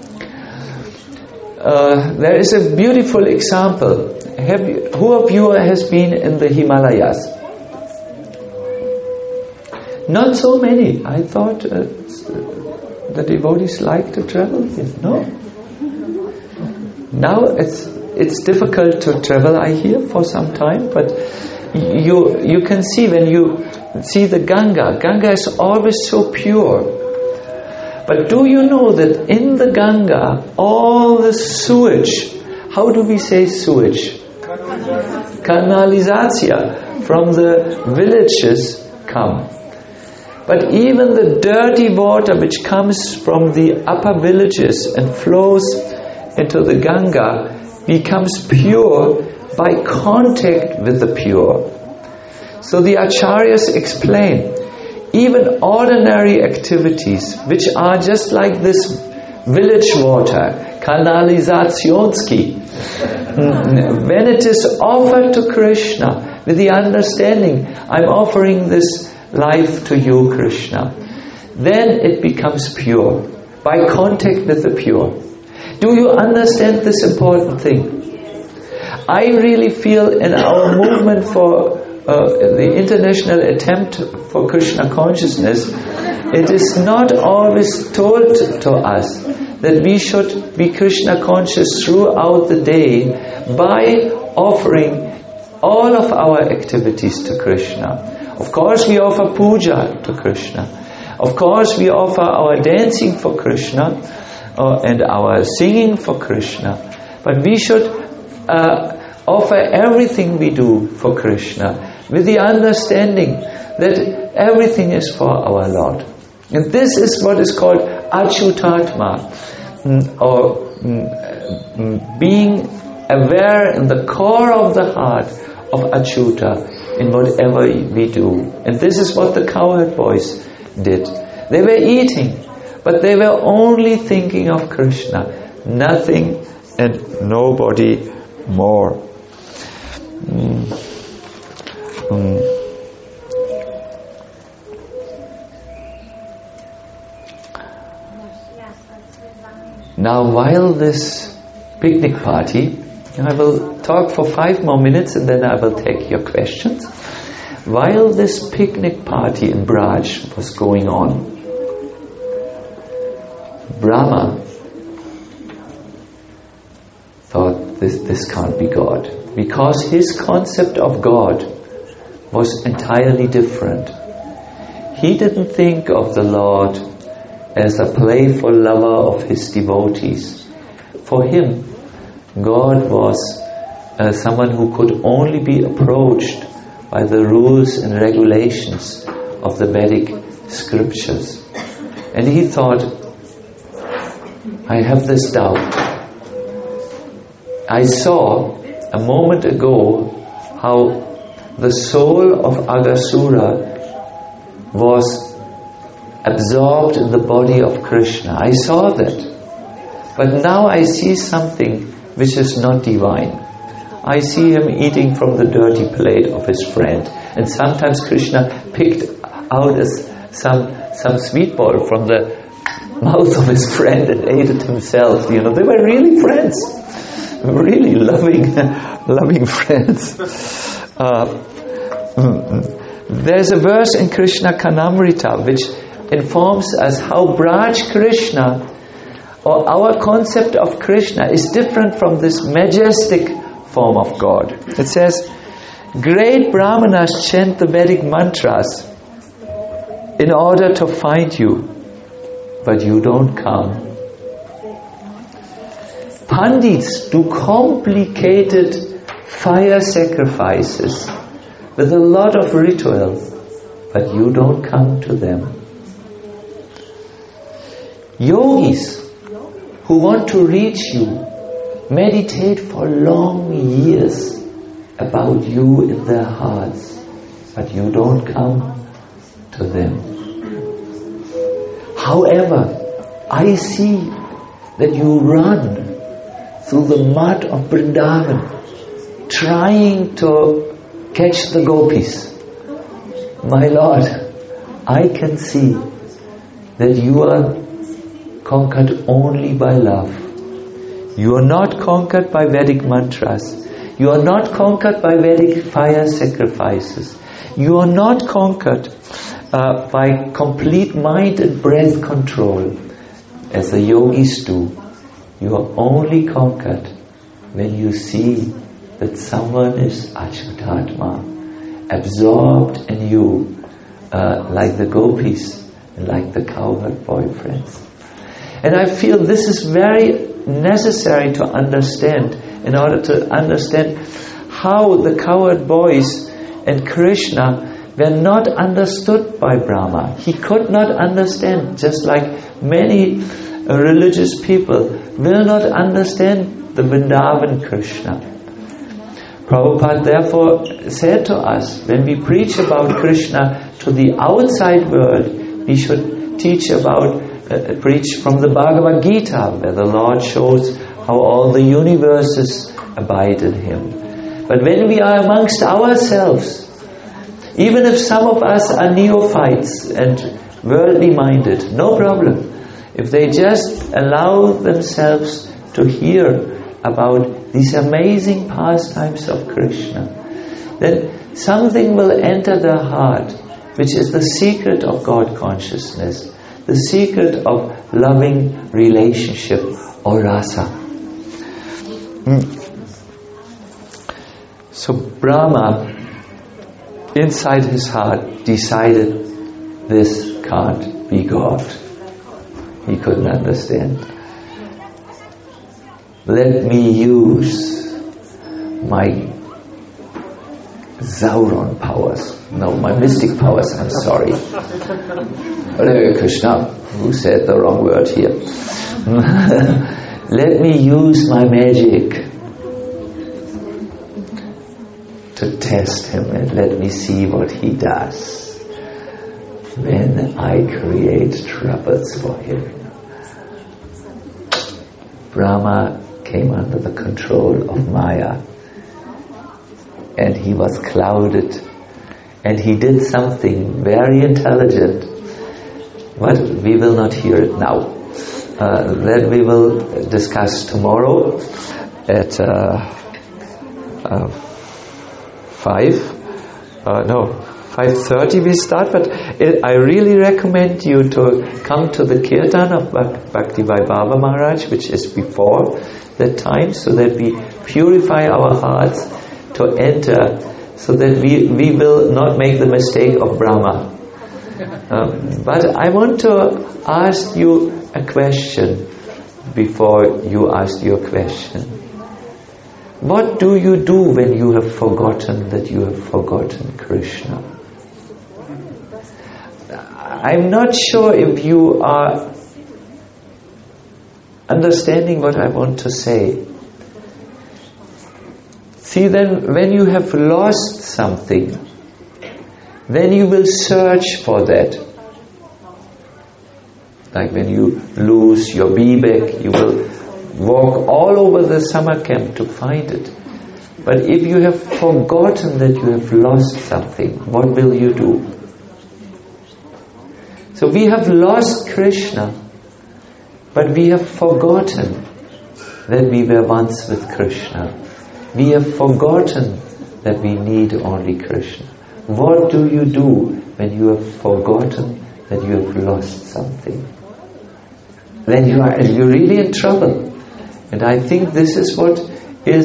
There is a beautiful example. Who of you has been in the Himalayas? Not so many. I thought the devotees like to travel here. No. Now it's difficult to travel, I hear, for some time, but you can see when you see the Ganga. Ganga is always so pure. But do you know that in the Ganga, all the sewage, how do we say sewage? Canalization from the villages come. But even the dirty water which comes from the upper villages and flows into the Ganga becomes pure by contact with the pure. So the Acharyas explain, even ordinary activities which are just like this village water, kanalizationski, when it is offered to Krishna with the understanding, I'm offering this life to you, Krishna, then it becomes pure by contact with the pure. Do you understand this important thing? I really feel in our movement for the international attempt for Krishna consciousness, it is not always told to us that we should be Krishna conscious throughout the day by offering all of our activities to Krishna. Of course we offer puja to Krishna. Of course we offer our dancing for Krishna and our singing for Krishna. But we should offer everything we do for Krishna with the understanding that everything is for our Lord. And this is what is called Achyutatma, or being aware in the core of the heart of Achyuta in whatever we do. And this is what the cowherd boys did. They were eating, but they were only thinking of Krishna, nothing and nobody more. Now, while this picnic party, I will talk for 5 more minutes and then I will take your questions. While this picnic party in Braj was going on, Brahma thought this can't be God, because his concept of God was entirely different. He didn't think of the Lord as a playful lover of his devotees. For him, God was someone who could only be approached by the rules and regulations of the Vedic scriptures. And he thought, I have this doubt. I saw a moment ago how the soul of Aghasura was absorbed in the body of Krishna. I saw that. But now I see something which is not divine. I see him eating from the dirty plate of his friend. And sometimes Krishna picked out some sweet ball from the mouth of his friend and ate it himself. They were really friends. Really loving friends. There's a verse in Krishna Karnamrita which informs us how Braj Krishna, or our concept of Krishna, is different from this majestic form of God. It says, great Brahmanas chant the Vedic mantras in order to find you, but you don't come. Pandits do complicated fire sacrifices with a lot of ritual, but you don't come to them. Yogis who want to reach you meditate for long years about you in their hearts, but you don't come to them. However, I see that you run through the mud of Vrindavan trying to catch the gopis. My Lord, I can see that you are conquered only by love. You are not conquered by Vedic mantras. You are not conquered by Vedic fire sacrifices. You are not conquered by complete mind and breath control, as the yogis do. You are only conquered when you see that someone is Achyutatma, absorbed in you, like the gopis and like the cowherd boyfriends. And I feel this is very necessary to understand in order to understand how the cowherd boys and Krishna were not understood by Brahma. He could not understand, just like many religious people will not understand the Vrindavan Krishna. Prabhupada therefore said to us, when we preach about Krishna to the outside world, we should preach from the Bhagavad Gita, where the Lord shows how all the universes abide in Him. But when we are amongst ourselves, even if some of us are neophytes and worldly minded, no problem. If they just allow themselves to hear about these amazing pastimes of Krishna, then something will enter their heart, which is the secret of God consciousness, the secret of loving relationship or rasa. So Brahma, inside his heart, decided this can't be God. He couldn't understand. Let me use my Sauron powers. No, my mystic powers, I'm sorry. Hare Krishna, who said the wrong word here? Let me use my magic to test him and let me see what he does when I create troubles for him. Brahma came under the control of Maya, and he was clouded, and he did something very intelligent, but we will not hear it now. That we will discuss tomorrow at 5:30 we start, but I really recommend you to come to the Kirtan of Bhakti Vaibhava Maharaj, which is before that time, so that we purify our hearts to enter, so that we will not make the mistake of Brahma. But I want to ask you a question before you ask your question. What do you do when you have forgotten that you have forgotten Krishna? I'm not sure if you are understanding what I want to say. See, then when you have lost something, then you will search for that. Like when you lose your bibek, you will walk all over the summer camp to find it. But if you have forgotten that you have lost something, what will you do? So we have lost Krishna, but we have forgotten that we were once with Krishna. We have forgotten that we need only Krishna. What do you do when you have forgotten that you have lost something? Then you're really in trouble. And I think this is what is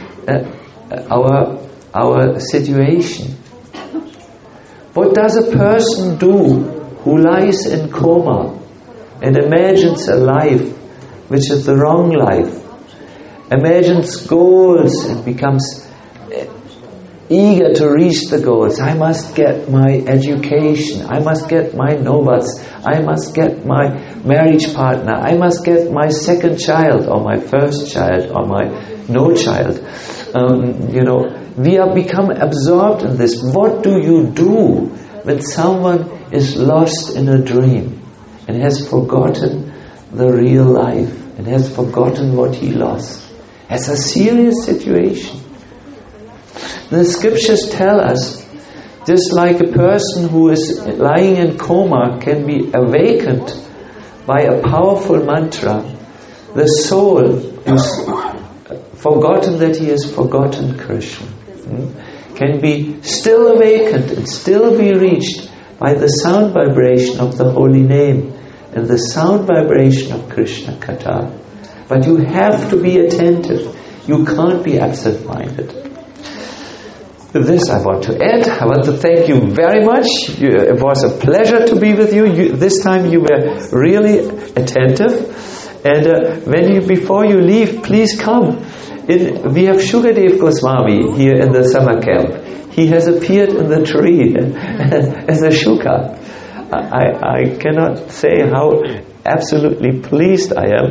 our situation. What does a person do who lies in coma and imagines a life which is the wrong life, imagines goals and becomes eager to reach the goals? I must get my education, I must get my nobats, I must get my marriage partner. I must get my second child or my first child or my no child. We have become absorbed in this. What do you do when someone is lost in a dream and has forgotten the real life and has forgotten what he lost? It's a serious situation. The scriptures tell us, just like a person who is lying in coma can be awakened by a powerful mantra, the soul who's forgotten that he has forgotten Krishna can be still awakened and still be reached by the sound vibration of the holy name and the sound vibration of Krishna Katha. But you have to be attentive. You can't be absent-minded. To this I want to add. I want to thank you very much. It was a pleasure to be with you. This time you were really attentive. And before you leave, please come. We have Shukadev Goswami here in the summer camp. He has appeared in the tree as a Shuka. I cannot say how absolutely pleased I am.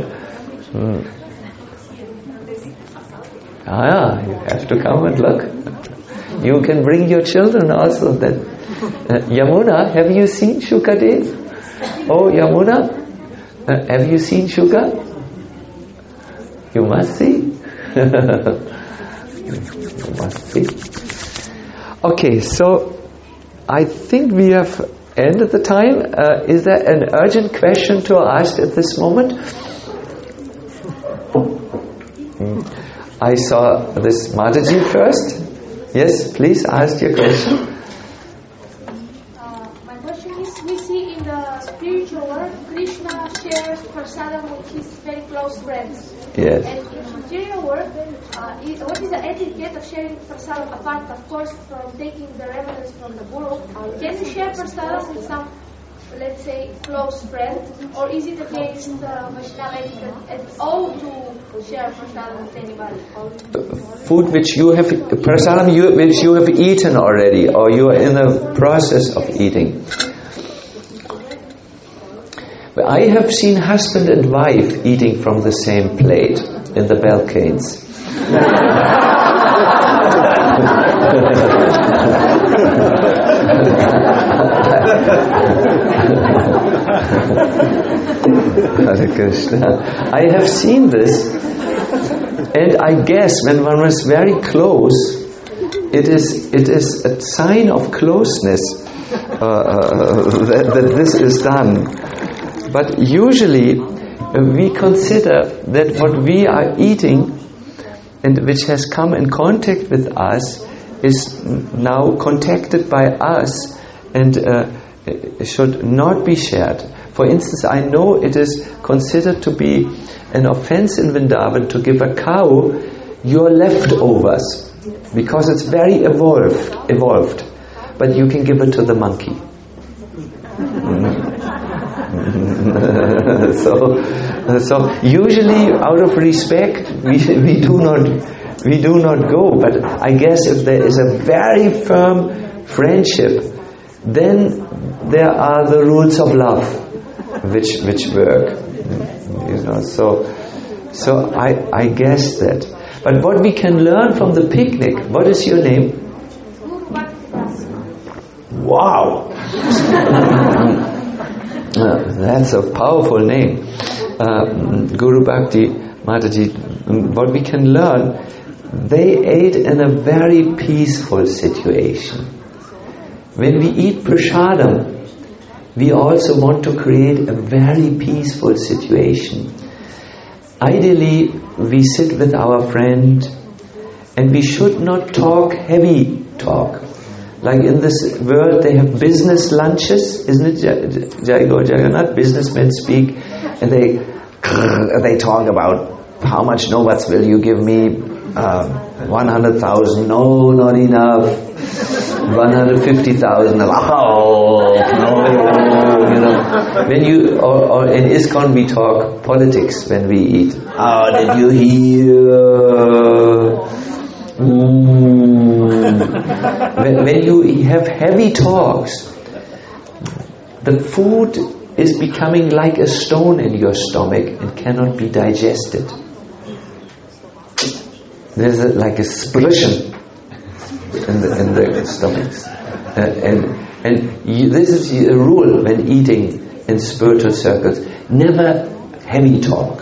You have to come and look. You can bring your children also. Then, Yamuna, have you seen Shukadev? Oh, Yamuna, have you seen Shuka? You must see. You must see. Okay, so I think we have ended the time. Is there an urgent question to ask at this moment? I saw this Mataji first. Yes, please ask your question. My question is, we see in the spiritual world, Krishna shares prasadam with his very close friends. Yes. And in the material world, what is the etiquette of sharing prasadam apart, of course, from taking the revenues from the guru? Can you share prasadam with some, let's say, close friend? Or is it against Vaishnava etiquette at all to share prasadam with anybody? Food which you have, prasadam which you have eaten already, or you are in the process of eating. I have seen husband and wife eating from the same plate in the balconies. Hare Krishna. I have seen this, and I guess when one is very close, it is a sign of closeness that this is done. But usually we consider that what we are eating and which has come in contact with us is now contacted by us and should not be shared. For instance, I know it is considered to be an offense in Vrindavan to give a cow your leftovers because it's very evolved. But you can give it to the monkey. So usually out of respect we do not go, but I guess if there is a very firm friendship, then there are the rules of love which work, so I guess that. But what we can learn from the picnic, what is your name? Wow. That's a powerful name. Guru Bhakti Mataji. What we can learn, they ate in a very peaceful situation. When we eat prasadam, we also want to create a very peaceful situation. Ideally, we sit with our friend and we should not talk heavy talk. Like in this world, they have business lunches, isn't it, Jai Gaur Jagannath? Businessmen speak and they talk about how much Novats will you give me? 100,000. No, not enough. 150,000. Oh, no. When you or in ISKCON we talk politics when we eat. Oh, did you hear? When you have heavy talks, the food is becoming like a stone in your stomach and cannot be digested. There's like a splitting in the stomachs. This is a rule when eating in spiritual circles. Never heavy talk.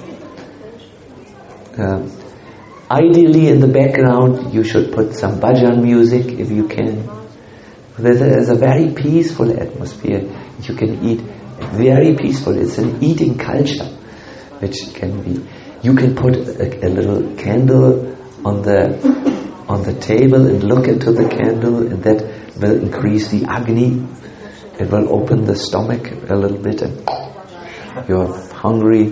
Ideally in the background you should put some bhajan music if you can. There's a very peaceful atmosphere. You can eat very peaceful. It's an eating culture which can be. You can put a little candle on the table and look into the candle, and that will increase the agni. It will open the stomach a little bit and you're hungry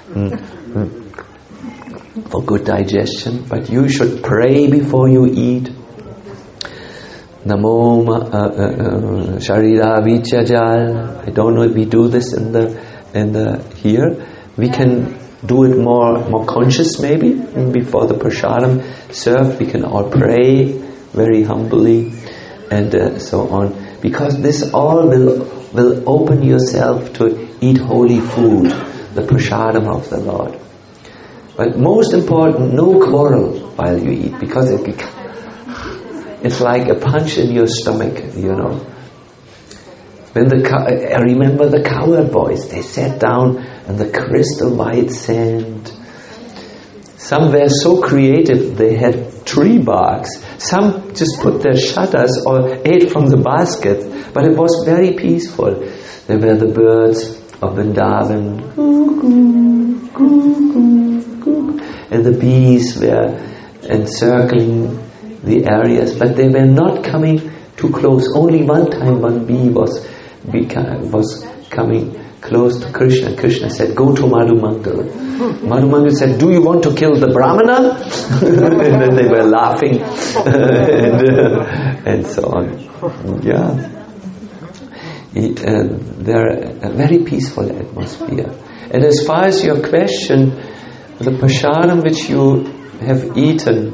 for good digestion. But you should pray before you eat. Namo Sharira Vichajal. I don't know if we do this in the here. We can do it more conscious maybe. Before the prasadam served, we can all pray very humbly and so on. Because this all will open yourself to eat holy food, the prasadam of the Lord. But most important, no quarrel while you eat, because it's like a punch in your stomach, you know. When I remember the cowherd boys, they sat down on the crystal white sand. Some were so creative, they had tree barks. Some just put their shutters or ate from the basket, but it was very peaceful. There were the birds of Vrindavan, and the bees were encircling the areas, but they were not coming too close. Only one time one bee was coming close to Krishna. Krishna said, "Go to Madhumangal." Madhumangal said, "Do you want to kill the Brahmana?" And then they were laughing and so on. Yeah. They're a very peaceful atmosphere. And as far as your question, the prasadam which you have eaten,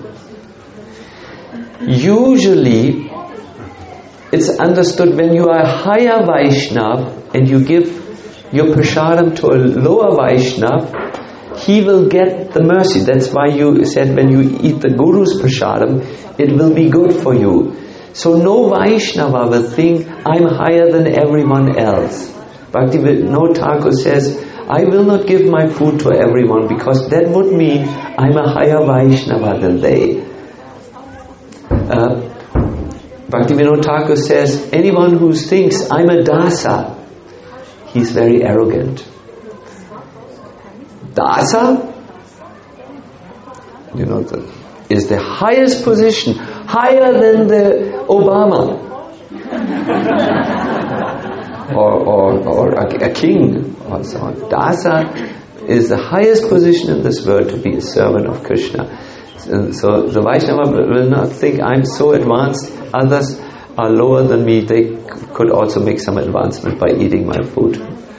usually it's understood when you are a higher Vaishnav and you give your prasadam to a lower Vaishnav, he will get the mercy. That's why you said when you eat the Guru's prasadam, it will be good for you. So no Vaishnava will think, I'm higher than everyone else. Bhaktivinoda Thakur says, I will not give my food to everyone because that would mean I'm a higher Vaishnava than they. Bhaktivinoda Thakur says, anyone who thinks I'm a dasa, he's very arrogant. Dasa, you know, is the highest position, higher than the Obama or a king or so on. Dasa is the highest position in this world, to be a servant of Krishna. So the Vaishnava will not think I'm so advanced, others are lower than me, they could also make some advancement by eating my food.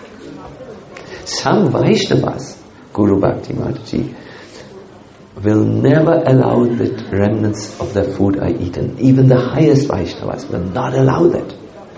Some Vaishnavas, Guru Bhakti Mataji, will never allow the remnants of the food I eaten. Even the highest Vaishnavas will not allow that.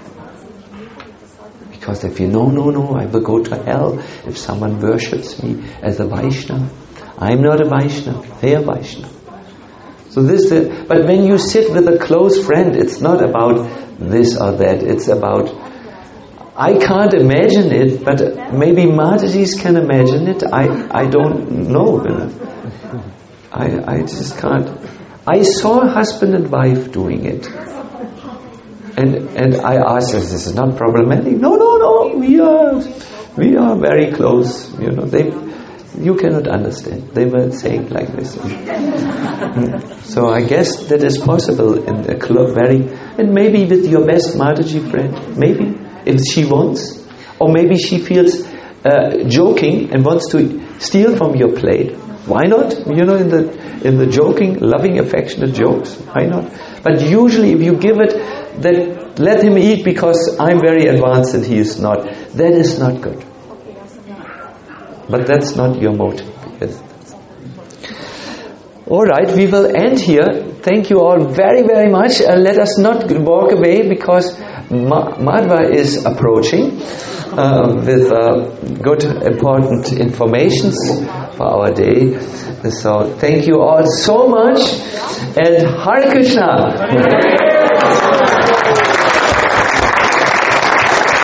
Because if you no, I will go to hell if someone worships me as a Vaishnava. I'm not a Vaishnava, they are Vaishnava. So but when you sit with a close friend, it's not about this or that, it's about, I can't imagine it, but maybe Matajis can imagine it, I don't know. I just can't. I saw husband and wife doing it. And I asked, is this not problematic? No, we are very close, you know. You cannot understand. They were saying like this. So I guess that is possible in a club, and maybe with your best Mataji friend, maybe, if she wants. Or maybe she feels joking and wants to steal from your plate. Why not? You know, in the joking, loving, affectionate jokes. Why not? But usually if you give it, that let him eat because I'm very advanced and he is not. That is not good. But that's not your motive. Yes. Alright, we will end here. Thank you all very, very much. Let us not walk away because Madhva is approaching with good, important informations for our day. So thank you all so much, and Hare Krishna.